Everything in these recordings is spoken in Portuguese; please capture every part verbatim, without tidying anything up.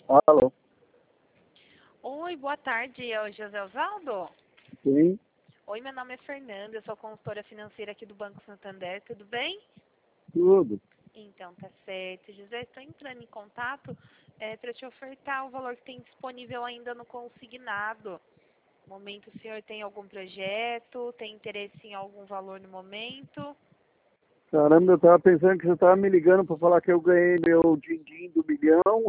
Alô? Oi, boa tarde, é o José Osvaldo? Sim, Oi, meu nome é Fernanda, eu sou consultora financeira aqui do Banco Santander, tudo bem? tudo. Então, tá certo. José, estou entrando em contato para te ofertar o valor que tem disponível ainda no consignado. No momento, o senhor tem algum projeto, tem interesse em algum valor no momento? Caramba, eu tava pensando que você tava me ligando para falar que eu ganhei meu din-din do milhão.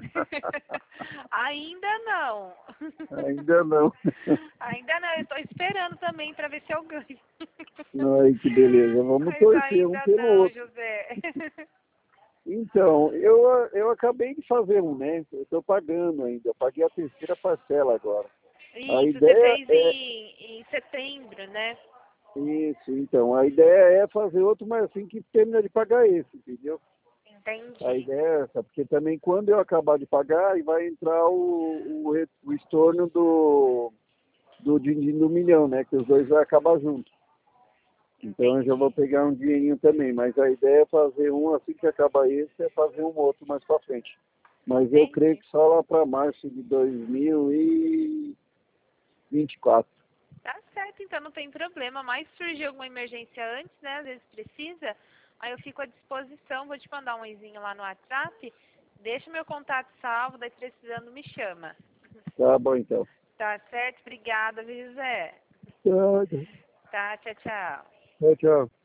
Ainda não. Ainda não. Ainda não, eu estou esperando também para ver se eu ganho. Ai, que beleza. Vamos Mas torcer um ainda pelo não, outro. José. Então, eu, eu acabei de fazer um, né? Eu estou pagando ainda. Eu paguei a terceira parcela agora. A Isso, você ideia fez é... em, em setembro, né? Isso, então. A ideia é fazer outro, mas assim que termina de pagar esse, entendeu? A Entendi. ideia é essa, porque também quando eu acabar de pagar, aí vai entrar o, o, re- o estorno do, do din-din do milhão, né? Que os dois vai acabar juntos. Então eu já vou Entendi. pegar um dinheirinho também. Mas a ideia é fazer um assim que acabar esse, é fazer um outro mais pra frente. Mas eu creio Entendi. que só lá para março de dois mil e vinte e quatro. Tá certo, então não tem problema. Mas surgiu alguma emergência antes, né? Às vezes precisa. Aí eu fico à disposição, vou te mandar um oizinho lá no WhatsApp. Deixa meu contato salvo, daí precisando me chama. Tá bom então. Tá certo? Obrigada, viu, José? Tchau, Tá, tchau, tchau. tchau. Tchau.